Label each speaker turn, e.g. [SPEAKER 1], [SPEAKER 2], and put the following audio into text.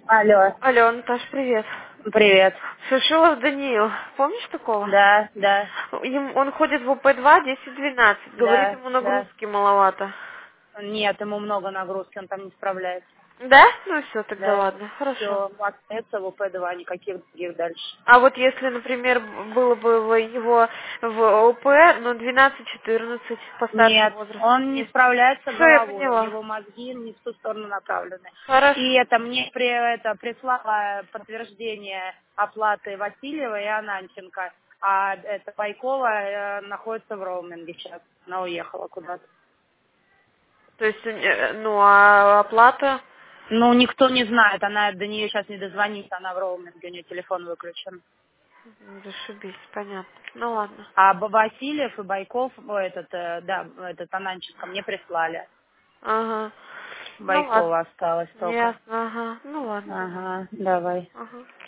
[SPEAKER 1] Алло,
[SPEAKER 2] Алло, Наташ, привет.
[SPEAKER 1] привет.
[SPEAKER 2] Шишилов Даниил. Помнишь такого?
[SPEAKER 1] Да, да,
[SPEAKER 2] Он ходит в УП-2, 10-12. Говорит,
[SPEAKER 1] да,
[SPEAKER 2] ему
[SPEAKER 1] да.
[SPEAKER 2] нагрузки маловато.
[SPEAKER 1] Нет, ему много нагрузки, он там не справляется.
[SPEAKER 2] Да? Ну все, тогда
[SPEAKER 1] Да.
[SPEAKER 2] ладно, хорошо.
[SPEAKER 1] Все, остается в УП-2, никаких других дальше.
[SPEAKER 2] А вот если, например, было бы его в УП, но 12-14, постарше
[SPEAKER 1] Нет,
[SPEAKER 2] возраст.
[SPEAKER 1] он не
[SPEAKER 2] Нет.
[SPEAKER 1] справляется
[SPEAKER 2] Все, я
[SPEAKER 1] головой, у
[SPEAKER 2] поняла.
[SPEAKER 1] него мозги не в ту сторону направлены. И
[SPEAKER 2] Хорошо.
[SPEAKER 1] это мне прислала подтверждение оплаты Васильева и Ананченко, а это Байкова находится в роуминге сейчас, она уехала куда-то.
[SPEAKER 2] То есть, ну, а оплата?
[SPEAKER 1] Ну, никто не знает, она до нее сейчас не дозвонится, она в роуминге, у нее телефон выключен.
[SPEAKER 2] Зашибись, понятно. Ну ладно.
[SPEAKER 1] А Васильев и Байков, этот Ананченко мне прислали.
[SPEAKER 2] Ага. Ну ладно.
[SPEAKER 1] Байкова осталось только.
[SPEAKER 2] Ясно, ага. Ну ладно, давай.
[SPEAKER 1] Ага, давай.
[SPEAKER 2] Ага.